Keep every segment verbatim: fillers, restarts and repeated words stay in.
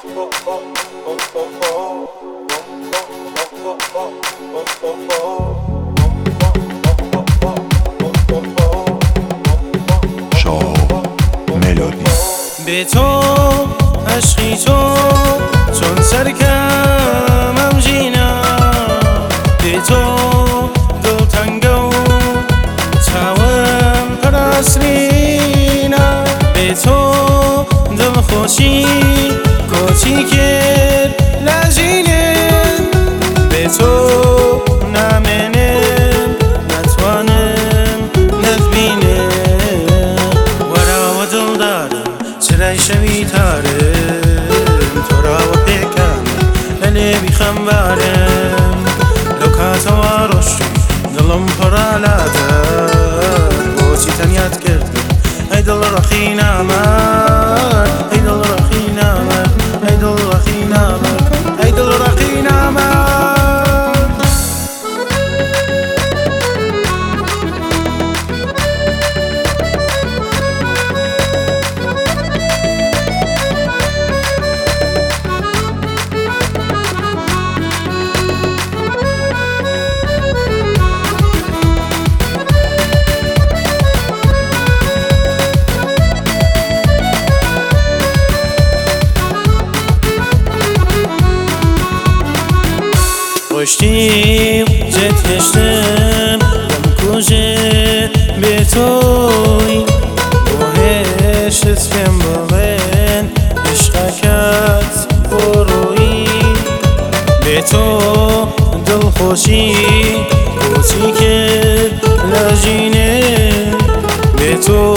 به تو عشقی تو چون سرکمم جینم، به تو دلتنگو چاوم پرسترینم، به تو دلخوشی کوچی کرد لجینم، به تو نامنم نتوانم نتبینم. ورا و دل دارم چرای شوی تارم، تو را و پیکم لنبی خمبارم، لوکات و رشتی دلم پرالاتر، بوچی تنیات کردم ای دل رخی نامر، ای دل رخی نامر، ای دل رخی نامر، ای دل رخی نامر. پشتیم جت هشتم دم کجه به توی بوهشت کم باغن عشقکت بروی، به تو دل خوشی کوچی کرد لجینم، به تو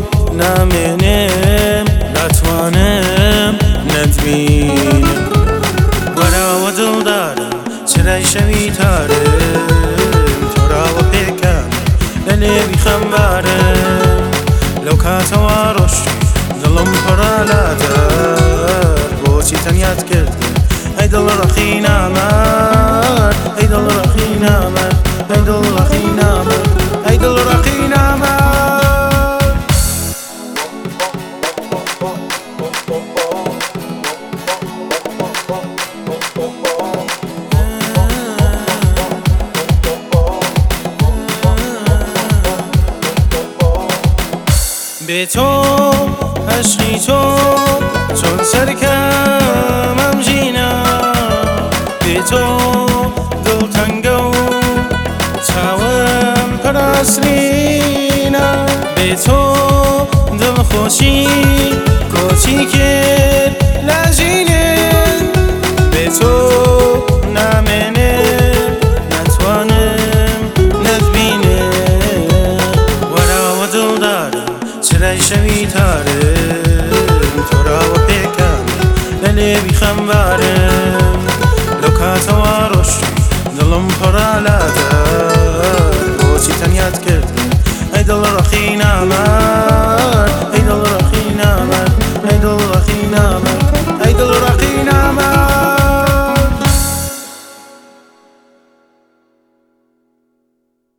نامنم نتوانم نتبینم. ورا و دل دارم چرای شوی تارم، تو را و پیکم لنبی خمبارم، لوکات و رشتی دلم پرالاتر، بوچی تنیات کردم ای دل رخی نامر، ای دل رخی نامر، ای دل رخی نامر، ای دل رخی نامر. به تو عشقی تو چون سرکمم جینم، به تو دلتنگو چاوم پرسترینم، به تو دلخوشی کوچی کرد لجینم، به تو نامنم نتوانم نتبینم. ورا و دل دارم چرای شوی تارم، تو را و پیکم لنبی خمبارم، لوکات و رشتی دلم پرالاتر.